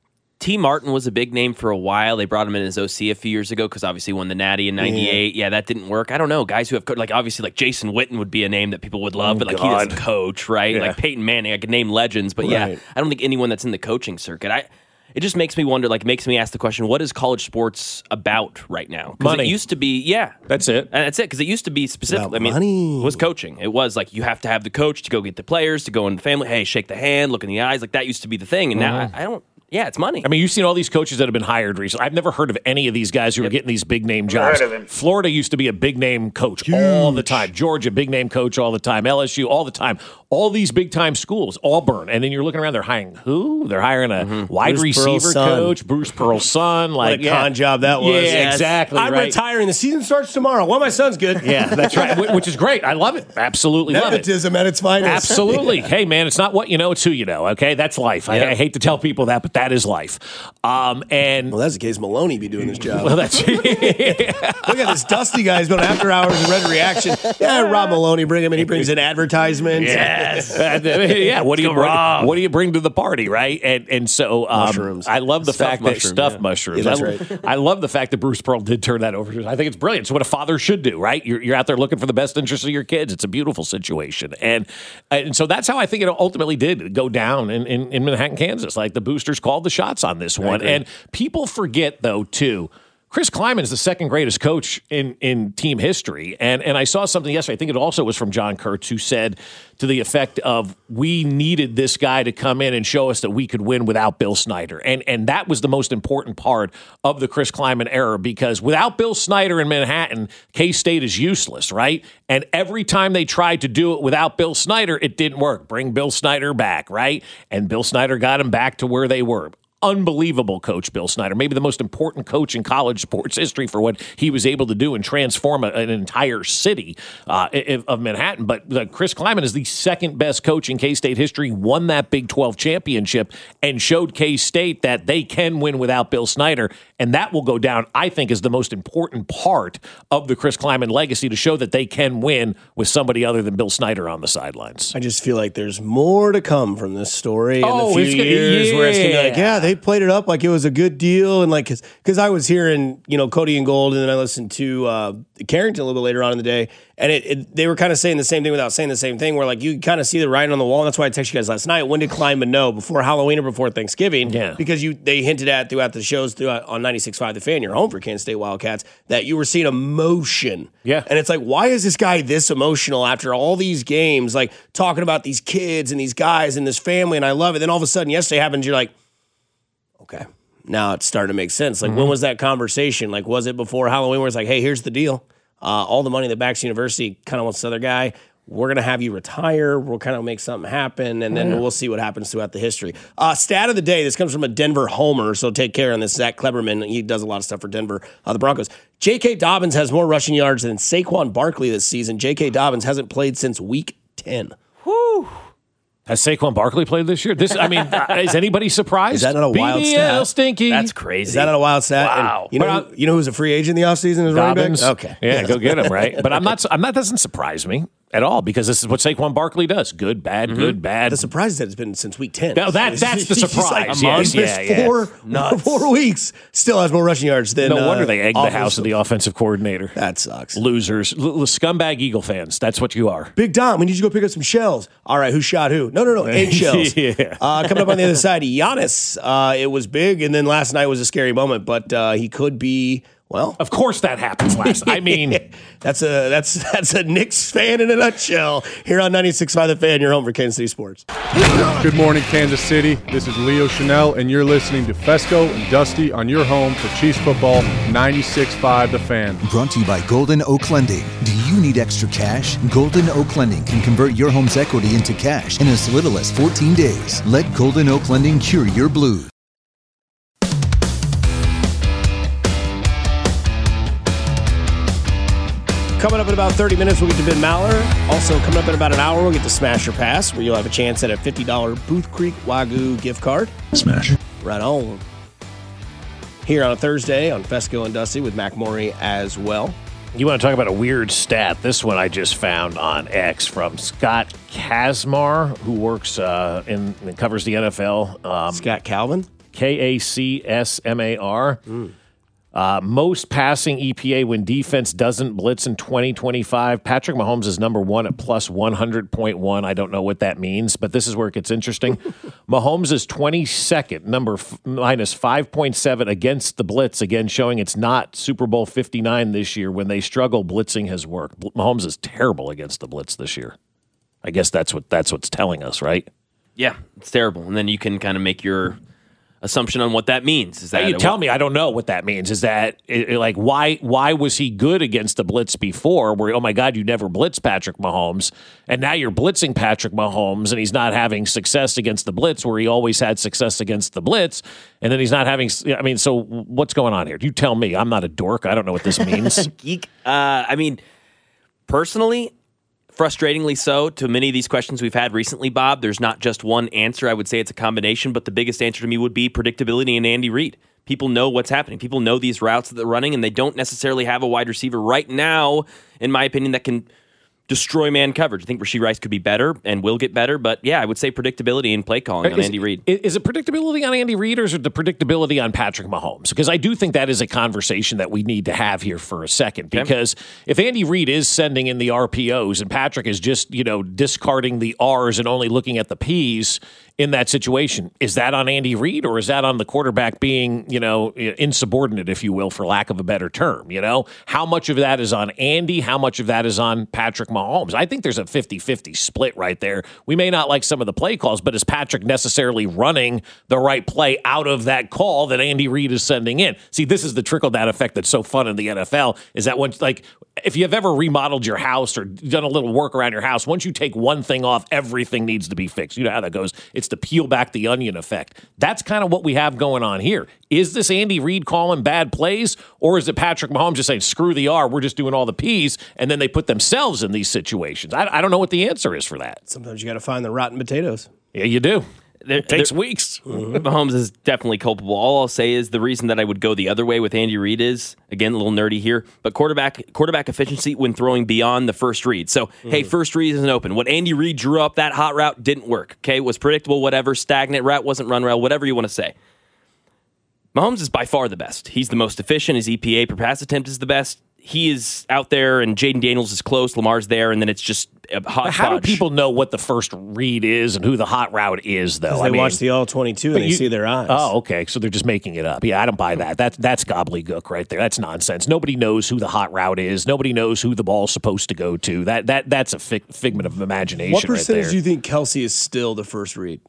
T. Martin was a big name for a while. They brought him in as OC a few years ago because obviously won the Natty in 98. Yeah, that didn't work. I don't know. Guys who have, like, obviously, like Jason Witten would be a name that people would love, but, like, he doesn't coach, right? Yeah. Like Peyton Manning, I could name legends, but yeah, I don't think anyone that's in the coaching circuit. It just makes me wonder, like, makes me ask the question, what is college sports about right now? Because it used to be, That's it. And that's it, because it used to be specific. I mean, it was coaching. It was like, you have to have the coach to go get the players, to go in the family, hey, shake the hand, look in the eyes. Like, that used to be the thing, and now I don't. Yeah, it's money. I mean, you've seen all these coaches that have been hired recently. I've never heard of any of these guys who are getting these big-name jobs. Florida used to be a big-name coach all the time. Georgia, big-name coach all the time. LSU, all the time. All these big-time schools, Auburn. And then you're looking around, they're hiring who? They're hiring a wide Bruce receiver coach, Bruce Pearl's son. Like, what a con job that was. Yeah, exactly. I'm retiring. The season starts tomorrow. Well, my son's good. Yeah, that's right, which is great. I love it. Absolutely love it. Nepotism at its finest. Absolutely. Hey, man, it's not what you know, it's who you know, okay? That's life. I hate to tell people that, but that is life. And well, that's the case. Maloney be doing this job. Well, that's look at this Dusty guy. He's been after hours and Red Reaction. Yeah, Rob Maloney, bring him in. He brings in advertisements. Yes. Yeah. What do you bring to the party, right? And so mushrooms. I love the fact that stuffed mushrooms. Yeah, that's right. I love the fact that Bruce Pearl did turn that over. I think it's brilliant. It's what a father should do, right? You're out there looking for the best interest of your kids. It's a beautiful situation, and so that's how I think it ultimately did go down in Manhattan, Kansas. Like the boosters called the shots on this one. And people forget, though, too, Chris Kleiman is the second greatest coach in team history. And I saw something yesterday, I think it also was from John Kurtz, who said to the effect of, we needed this guy to come in and show us that we could win without Bill Snyder. And that was the most important part of the Chris Kleiman era, because without Bill Snyder in Manhattan, K-State is useless, right? And every time they tried to do it without Bill Snyder, it didn't work. Bring Bill Snyder back, right? And Bill Snyder got him back to where they were. Unbelievable coach, Bill Snyder. Maybe the most important coach in college sports history for what he was able to do and transform an entire city of Manhattan. But Chris Kleiman is the second best coach in K-State history, won that Big 12 championship, and showed K-State that they can win without Bill Snyder. And that will go down, I think, as the most important part of the Chris Kleiman legacy, to show that they can win with somebody other than Bill Snyder on the sidelines. I just feel like there's more to come from this story in a few years where it's going to be like, they played it up like it was a good deal. And like, because I was hearing, Cody and Gold, and then I listened to Carrington a little bit later on in the day, and they were kind of saying the same thing without saying the same thing, where like you kind of see the writing on the wall. And that's why I texted you guys last night. When did Kleiman know? Before Halloween or before Thanksgiving? Yeah. Because they hinted at throughout the shows on 96.5 The Fan, your home for Kansas State Wildcats, that you were seeing emotion. Yeah. And it's like, why is this guy this emotional after all these games, like talking about these kids and these guys and this family, and I love it. Then all of a sudden yesterday happens, you're like, okay, now it's starting to make sense. Like, when was that conversation? Like, was it before Halloween where it's like, hey, here's the deal. All the money that backs the university kind of wants this other guy. we're going to have you retire. We'll kind of make something happen, and then we'll see what happens throughout the history. Stat of the day, this comes from a Denver homer, so take care on this. Zach Kleberman, he does a lot of stuff for Denver, the Broncos. J.K. Dobbins has more rushing yards than Saquon Barkley this season. J.K. Dobbins hasn't played since week 10. Whew. Has Saquon Barkley played this year? Is anybody surprised? Is that not a wild stat? Stinky. That's crazy. Is that not a wild stat? Wow. And you know who's a free agent in the offseason as running back? Okay. Yeah, go get him, right? But that doesn't surprise me at all because this is what Saquon Barkley does. Good, bad, good, bad. The surprise is that it's been since week 10. No, that's the surprise. He's missed four weeks. Still has more rushing yards than no wonder they egged the house of the offensive coordinator. That sucks. Losers. Scumbag Eagle fans. That's what you are. Big Dom, we need you to go pick up some shells. All right, who shot who? No. Egg shells. Yeah. Coming up on the other side, Giannis. It was big, and then last night was a scary moment, but he could be... Well, of course that happens last. I mean, that's a Knicks fan in a nutshell. Here on 96.5 The Fan, your home for Kansas City sports. Good morning, Kansas City. This is Leo Chanel, and you're listening to Fesco and Dusty on your home for Chiefs football. 96.5 The Fan. Brought to you by Golden Oak Lending. Do you need extra cash? Golden Oak Lending can convert your home's equity into cash in as little as 14 days. Let Golden Oak Lending cure your blues. Coming up in about 30 minutes, we'll get to Ben Maller. Also, coming up in about an hour, we'll get to Smash or Pass, where you'll have a chance at a $50 Booth Creek Wagyu gift card. Smash. Right on. Here on a Thursday on Fesco and Dusty with Mac Morey as well. You want to talk about a weird stat? This one I just found on X from Scott Kasmar, who works and covers the NFL. Scott Calvin? K-A-C-S-M-A-R. Most passing EPA when defense doesn't blitz in 2025. Patrick Mahomes is number one at plus 100.1. I don't know what that means, but this is where it gets interesting. Mahomes is 22nd, minus 5.7 against the blitz, again showing it's not Super Bowl 59 this year. When they struggle, blitzing has worked. Mahomes is terrible against the blitz this year. I guess that's what's telling us, right? Yeah, it's terrible. And then you can kind of make your assumption on what that means. Is that you tell me? I don't know what that means. Is that like why was he good against the blitz before? Where oh my God, you never blitz Patrick Mahomes, and now you're blitzing Patrick Mahomes, and he's not having success against the blitz where he always had success against the blitz, and then he's not having. I mean, so what's going on here? You tell me. I'm not a dork. I don't know what this means. Geek. I mean, personally. Frustratingly so, to many of these questions we've had recently, Bob, there's not just one answer. I would say it's a combination, but the biggest answer to me would be predictability and Andy Reid. People know what's happening. People know these routes that they're running, and they don't necessarily have a wide receiver right now, in my opinion, that can destroy man coverage. I think Rashee Rice could be better and will get better, but yeah, I would say predictability in play calling on Andy Reid. Is it predictability on Andy Reid or is it the predictability on Patrick Mahomes? Because I do think that is a conversation that we need to have here for a second. Because if Andy Reid is sending in the RPOs and Patrick is just, discarding the R's and only looking at the P's in that situation, is that on Andy Reid or is that on the quarterback being, insubordinate, if you will, for lack of a better term? How much of that is on Andy? How much of that is on Patrick Mahomes? I think there's a 50-50 split right there. We may not like some of the play calls, but is Patrick necessarily running the right play out of that call that Andy Reid is sending in? See, this is the trickle-down effect that's so fun in the NFL, is that when, if you've ever remodeled your house or done a little work around your house, once you take one thing off, everything needs to be fixed. You know how that goes. It's the peel back the onion effect. That's kind of what we have going on here. Is this Andy Reid calling bad plays, or is it Patrick Mahomes just saying, screw the R, we're just doing all the P's, and then they put themselves in these situations? I don't know what the answer is for that. Sometimes you got to find the rotten potatoes. Yeah, you do. It takes weeks. Mahomes is definitely culpable. All I'll say is the reason that I would go the other way with Andy Reid is, again, a little nerdy here, but quarterback efficiency when throwing beyond the first read. So, hey, first read isn't open. What Andy Reid drew up, that hot route didn't work. Okay, it was predictable, whatever, stagnant route, wasn't run well, whatever you want to say. Mahomes is by far the best. He's the most efficient. His EPA per pass attempt is the best. He is out there, and Jaden Daniels is close. Lamar's there, and then it's just a hot How do people know what the first read is and who the hot route is, though? They watch the All-22 and they see their eyes. Oh, okay. So they're just making it up. Yeah, I don't buy that. That's gobbledygook right there. That's nonsense. Nobody knows who the hot route is. Nobody knows who the ball's supposed to go to. That's a figment of imagination. What percentage right there. do you think Kelsey is still the first read?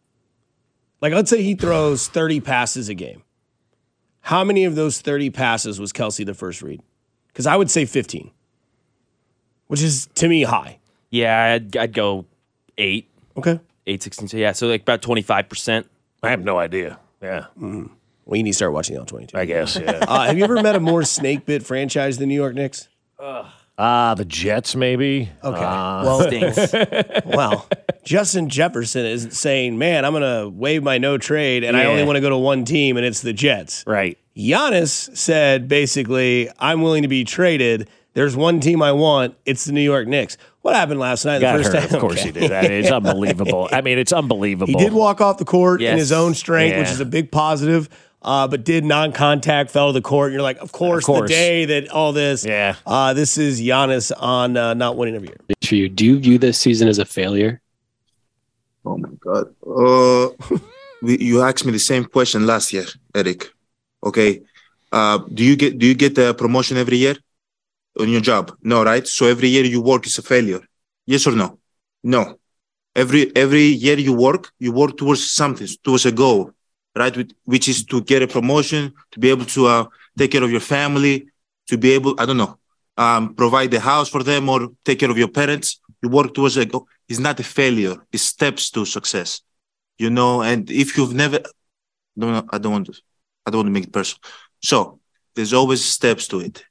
Let's say he throws 30 passes a game. How many of those 30 passes was Kelsey the first read? Because I would say 15, which is, to me, high. Yeah, I'd go 8. Okay. 8-16. Yeah, so like about 25%. I have no idea. Yeah. Mm. Well, you need to start watching the All-22. I guess, yeah. Have you ever met a more snake-bit franchise than New York Knicks? The Jets, maybe. Okay. Well, stinks. Well, Justin Jefferson is saying, man, I'm going to waive my no trade, and I only want to go to one team, and it's the Jets. Right. Giannis said, basically, I'm willing to be traded. There's one team I want. It's the New York Knicks. What happened last night? Got the first hurt. time? Of course he did. It's unbelievable. I mean, it's unbelievable. He did walk off the court in his own strength, Yeah. which is a big positive, but did non-contact, fell to the court. And you're like, of course, the day that all this. Yeah. This is Giannis on not winning every year. For you, do you view this season as a failure? Oh my God. You asked me the same question last year, Eric. Okay. Do you get the promotion every year on your job? No, right? So every year you work is a failure. Yes or no? No. Every year you work towards something, towards a goal, right? Which is to get a promotion, to be able to take care of your family, to be able, provide the house for them or take care of your parents. You work towards a goal. It's not a failure. It's steps to success, and if you've never, I don't want to make it personal. So there's always steps to it,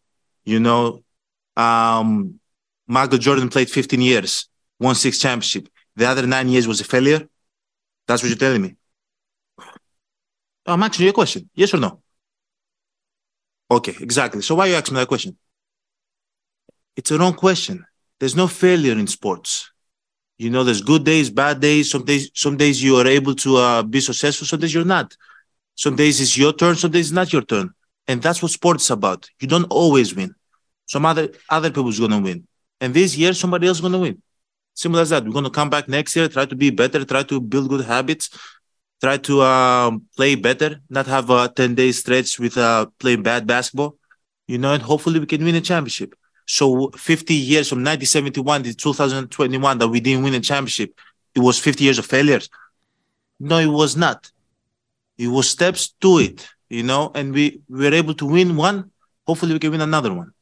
Michael Jordan played 15 years, won 6 championships. The other 9 years was a failure. That's what you're telling me. I'm asking you a question. Yes or no? Okay, exactly. So why are you asking me that question? It's a wrong question. There's no failure in sports. There's good days, bad days. Some days you are able to be successful. Some days you're not. Some days it's your turn. Some days it's not your turn. And that's what sports is about. You don't always win. Some other people's going to win. And this year, somebody else is going to win. Simple as that. We're going to come back next year, try to be better, try to build good habits, try to play better, not have a 10-day stretch with playing bad basketball, and hopefully we can win a championship. So 50 years from 1971 to 2021 that we didn't win a championship, it was 50 years of failures. No, it was not. It was steps to it, and we were able to win one. Hopefully we can win another one.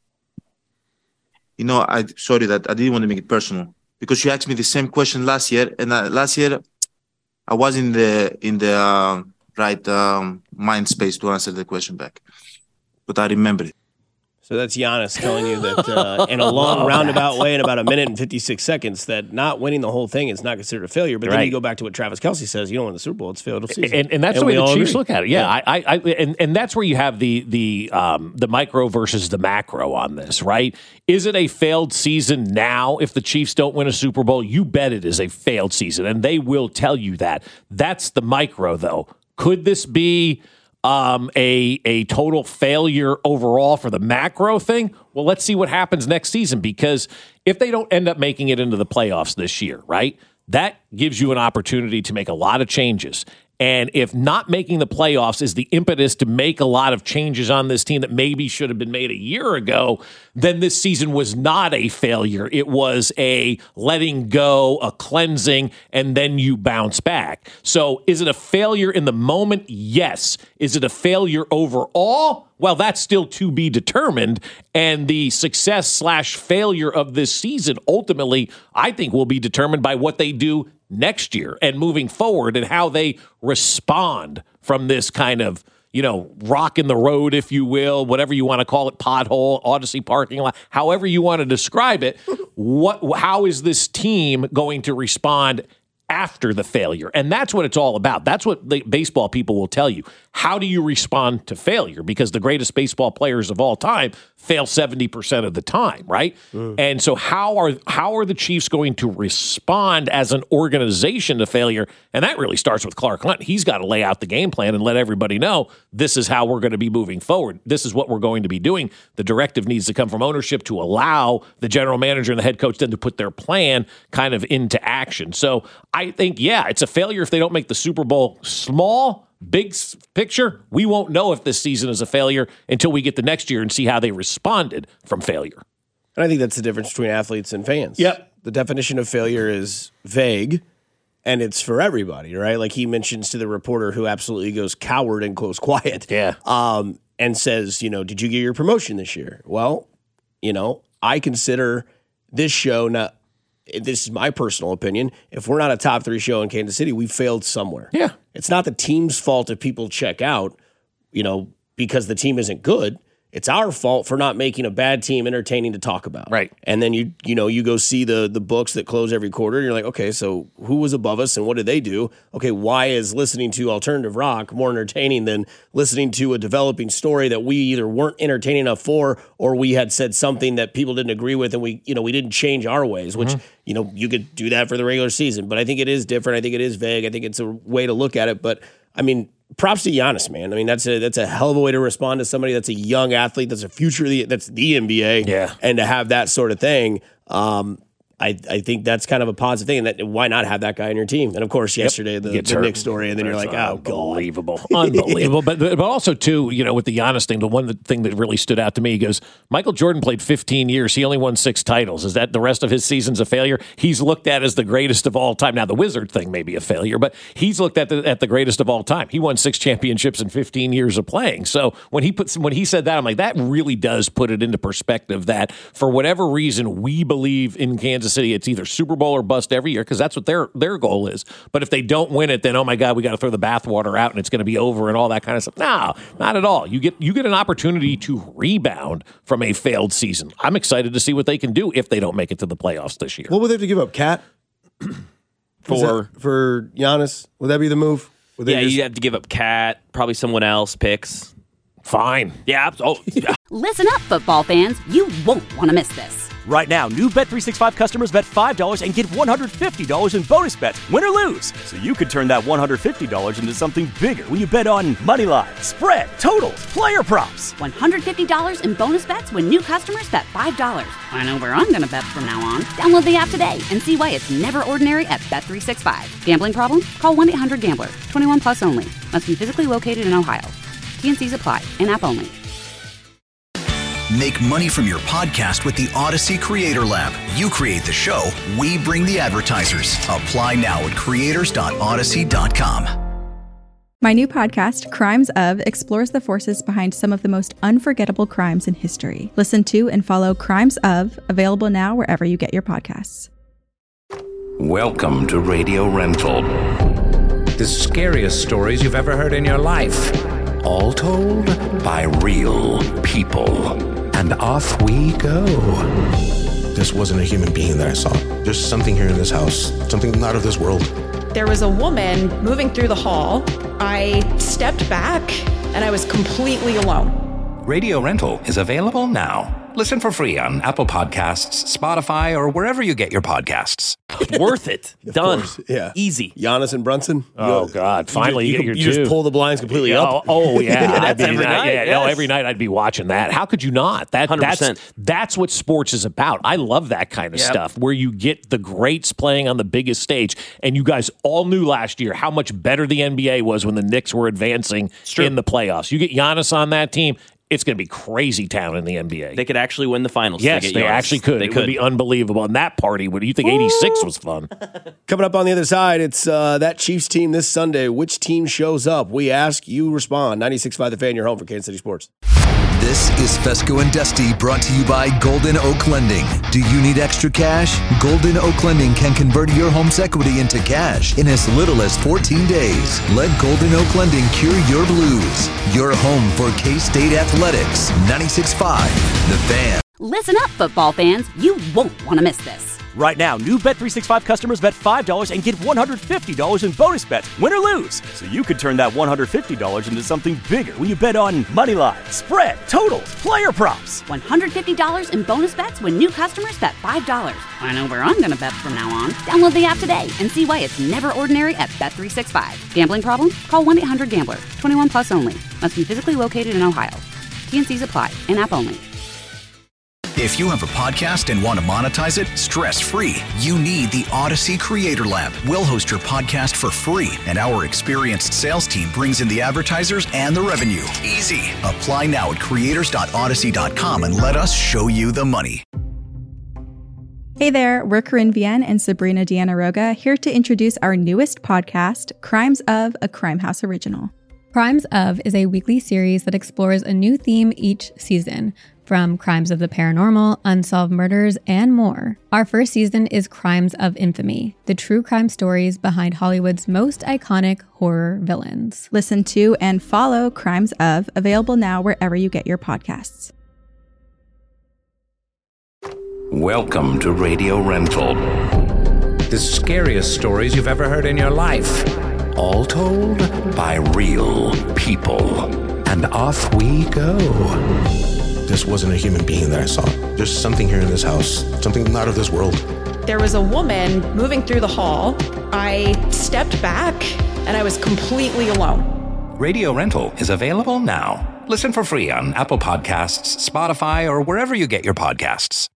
Sorry that I didn't want to make it personal because you asked me the same question last year, and last year I was in the right mind space to answer the question back, but I remember it. So that's Giannis telling you that in a long roundabout way, in about a minute and 56 seconds, that not winning the whole thing is not considered a failure. But then you go back to what Travis Kelce says: you don't win the Super Bowl; it's failed season. And that's the way the Chiefs look at it. Yeah, and that's where you have the micro versus the macro on this, right? Is it a failed season now? If the Chiefs don't win a Super Bowl, you bet it is a failed season, and they will tell you that. That's the micro, though. Could this be a total failure overall for the macro thing? Well, let's see what happens next season, because if they don't end up making it into the playoffs this year, right, that gives you an opportunity to make a lot of changes. And if not making the playoffs is the impetus to make a lot of changes on this team that maybe should have been made a year ago, then this season was not a failure. It was a letting go, a cleansing, and then you bounce back. So is it a failure in the moment? Yes. Is it a failure overall? Well, that's still to be determined. And the success/failure of this season ultimately, I think, will be determined by what they do next year and moving forward and how they respond from this kind of, rock in the road, if you will, whatever you want to call it, pothole, Odyssey parking lot, however you want to describe it. How is this team going to respond after the failure? And that's what it's all about. That's what the baseball people will tell you. How do you respond to failure? Because the greatest baseball players of all time fail 70% of the time, right? And so how are the Chiefs going to respond as an organization to failure? And that really starts with Clark Hunt. He's got to lay out the game plan and let everybody know this is how we're going to be moving forward. This is what we're going to be doing. The directive needs to come from ownership to allow the general manager and the head coach then to put their plan kind of into action. So I think, it's a failure if they don't make the Super Bowl. Small, big picture, we won't know if this season is a failure until we get the next year and see how they responded from failure. And I think that's the difference between athletes and fans. Yep. The definition of failure is vague, and it's for everybody, right? Like he mentions to the reporter who absolutely goes coward and goes quiet. Yeah. And says, did you get your promotion this year? Well, I consider this show not this is my personal opinion, if we're not a top 3 show in Kansas City, we failed somewhere. Yeah. It's not the team's fault if people check out, because the team isn't good. It's our fault for not making a bad team entertaining to talk about. Right. And then you go see the books that close every quarter, and you're like, okay, so who was above us and what did they do? Okay, why is listening to alternative rock more entertaining than listening to a developing story that we either weren't entertaining enough for, or we had said something that people didn't agree with, and we didn't change our ways, which you could do that for the regular season. But I think it is different. I think it is vague. I think it's a way to look at it. But I mean, props to Giannis, man. I mean, that's a hell of a way to respond to somebody that's a young athlete, that's a future, that's the NBA. Yeah. And to have that sort of thing, I think that's kind of a positive thing. And that, why not have that guy on your team? And of course, yesterday, the Knicks story, and then you're like, oh, God. Unbelievable. But also, too, with the Giannis thing, the thing that really stood out to me, he goes, Michael Jordan played 15 years. He only won 6 titles. Is that the rest of his season's a failure? He's looked at as the greatest of all time. Now, the Wizard thing may be a failure, but he's looked at the greatest of all time. He won 6 championships in 15 years of playing. So when he said that, I'm like, that really does put it into perspective that for whatever reason, we believe in Kansas City, it's either Super Bowl or bust every year, because that's what their goal is. But if they don't win it, then, oh my God, we got to throw the bathwater out and it's going to be over and all that kind of stuff. No, not at all. You get an opportunity to rebound from a failed season. I'm excited to see what they can do if they don't make it to the playoffs this year. What would they have to give up, Cat? for Giannis? Would that be the move? You have to give up Cat, probably someone else picks. Fine. Yeah. Listen up, football fans. You won't want to miss this. Right now, new Bet365 customers bet $5 and get $150 in bonus bets, win or lose. So you could turn that $150 into something bigger when you bet on money line, spread, totals, player props. $150 in bonus bets when new customers bet $5. I know where I'm going to bet from now on. Download the app today and see why it's never ordinary at Bet365. Gambling problem? Call 1-800-GAMBLER. 21 plus only. Must be physically located in Ohio. T&Cs apply. In-app only. Make money from your podcast with the Odyssey Creator Lab. You create the show, we bring the advertisers. Apply now at creators.odyssey.com. My new podcast, Crimes Of, explores the forces behind some of the most unforgettable crimes in history. Listen to and follow Crimes Of, available now wherever you get your podcasts. Welcome to Radio Rental. The scariest stories you've ever heard in your life. All told by real people. And off we go. This wasn't a human being that I saw. There's something here in this house, something not of this world. There was a woman moving through the hall. I stepped back and I was completely alone. Radio Rental is available now. Listen for free on Apple Podcasts, Spotify, or wherever you get your podcasts. Worth it. Done. Yeah. Easy. Giannis and Brunson. Oh, God. Finally, you get your You just pull the blinds completely up. Oh, yeah. That's every night. Yeah, no, every night I'd be watching that. How could you not? 100%. That's what sports is about. I love that kind of stuff, where you get the greats playing on the biggest stage. And you guys all knew last year how much better the NBA was when the Knicks were advancing in the playoffs. You get Giannis on that team, it's going to be crazy town in the NBA. They could actually win the finals. Yes, they actually could. It would be unbelievable. And that party, you think 86 was fun? Coming up on the other side, it's that Chiefs team this Sunday. Which team shows up? We ask, you respond. 96.5 The Fan, your home for Kansas City Sports. This is Fesco and Dusty, brought to you by Golden Oak Lending. Do you need extra cash? Golden Oak Lending can convert your home's equity into cash in as little as 14 days. Let Golden Oak Lending cure your blues. Your home for K-State Athletics. 96.5 The Fan. Listen up, football fans. You won't want to miss this. Right now, new Bet365 customers bet $5 and get $150 in bonus bets, win or lose. So you could turn that $150 into something bigger when you bet on money line, spread, totals, player props. $150 in bonus bets when new customers bet $5. I know where I'm going to bet from now on. Download the app today and see why it's never ordinary at Bet365. Gambling problem? Call 1-800-GAMBLER. 21 plus only. Must be physically located in Ohio. T&Cs apply. In-app only. If you have a podcast and want to monetize it stress-free, you need the Odyssey Creator Lab. We'll host your podcast for free, and our experienced sales team brings in the advertisers and the revenue. Easy. Apply now at creators.odyssey.com and let us show you the money. Hey there, we're Corinne Vienne and Sabrina Diana-Roga, here to introduce our newest podcast, Crimes Of, a Crime House original. Crimes Of is a weekly series that explores a new theme each season. from crimes of the paranormal, unsolved murders, and more. Our first season is Crimes of Infamy, the true crime stories behind Hollywood's most iconic horror villains. Listen to and follow Crimes of, available now wherever you get your podcasts. Welcome to Radio Rental. The scariest stories you've ever heard in your life. All told by real people. And off we go. This wasn't a human being that I saw. There's something here in this house, something not of this world. There was a woman moving through the hall. I stepped back and I was completely alone. Radio Rental is available now. Listen for free on Apple Podcasts, Spotify, or wherever you get your podcasts.